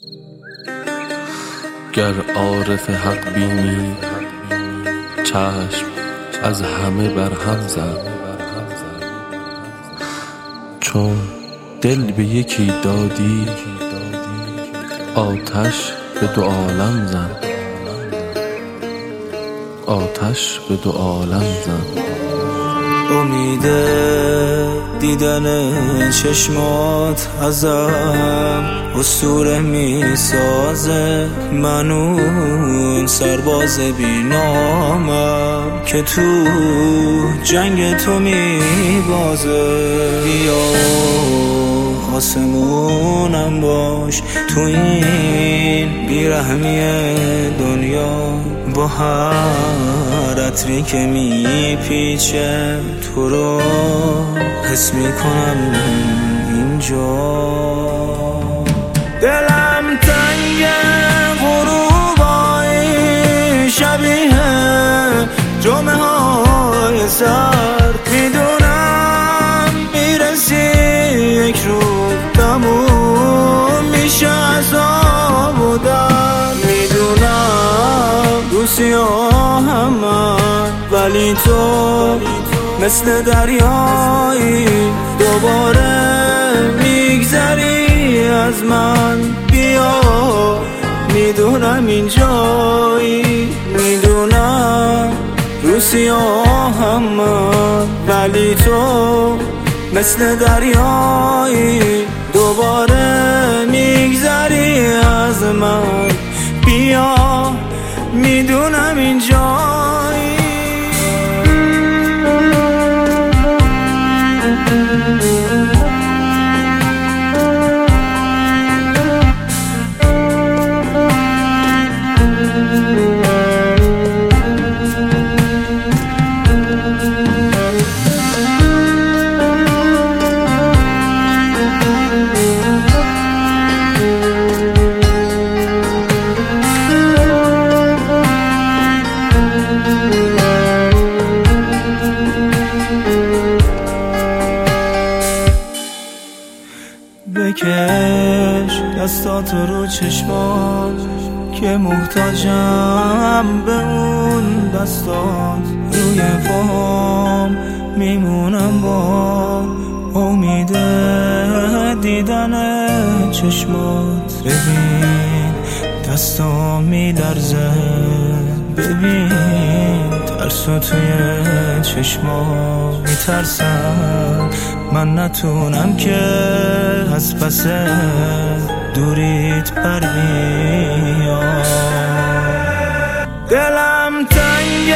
گر عارف حق بینی چشم از همه برهم زن، چون دل به یکی دادی آتش به دو عالم زن، آتش به دو عالم زن. امید دیدن چشمات ازم اسطوره می سازه، من اون سرباز بینامم که تو جنگ تو می بازه. بیا آسمونم باش تو این بیرحمی دنیا، با هر عطری که می پیچه تو رو حس می کنم اینجا. دلم تنگ غروبای شبیه جمعه های سرد، میدونم میرسی یک روز تموم میشه عذاب و درد، میدونم دوستی هم من، ولی تو مثل دریایی دوباره میگذری از من. بیا میدونم اینجایی، میدونم روسی هم من، ولی تو مثل دریایی دوباره میگذری از من. بیا میدونم اینجایی. بکش دستات رو چشمات که محتاجم به اون دستات، روی پام میمونم با امید دیدن چشمات. ببین دستام میلرزه، ببین ترسو توی چشمات، میترسم من نتونم که از پس دوریت بر بیام. دلم تنگ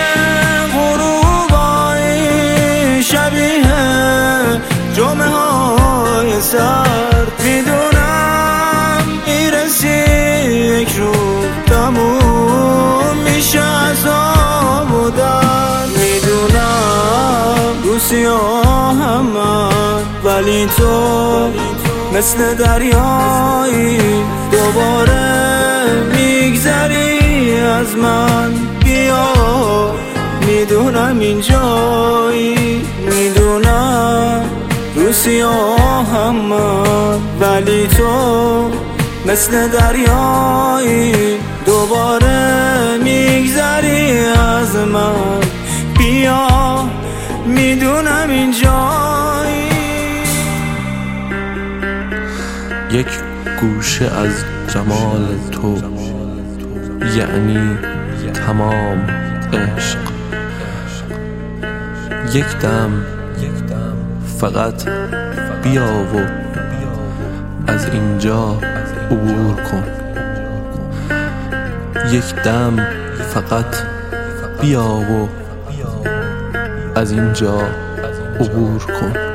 غروبای شبیه جمعه های سرد، میدونم میرسی یک روز تموم میشه عذاب و درد، میدونم دوستی هم من، ولی تو مثل دریایی دوباره میگذری از من. بیا میدونم اینجایی، میدونم روسی هم من، ولی تو مثل دریایی دوباره میگذری از من. بیا میدونم اینجایی. یک گوشه از جمال تو یعنی تمام عشق، یک دم فقط بیا و از اینجا عبور کن، یک دم فقط بیا و از اینجا عبور کن.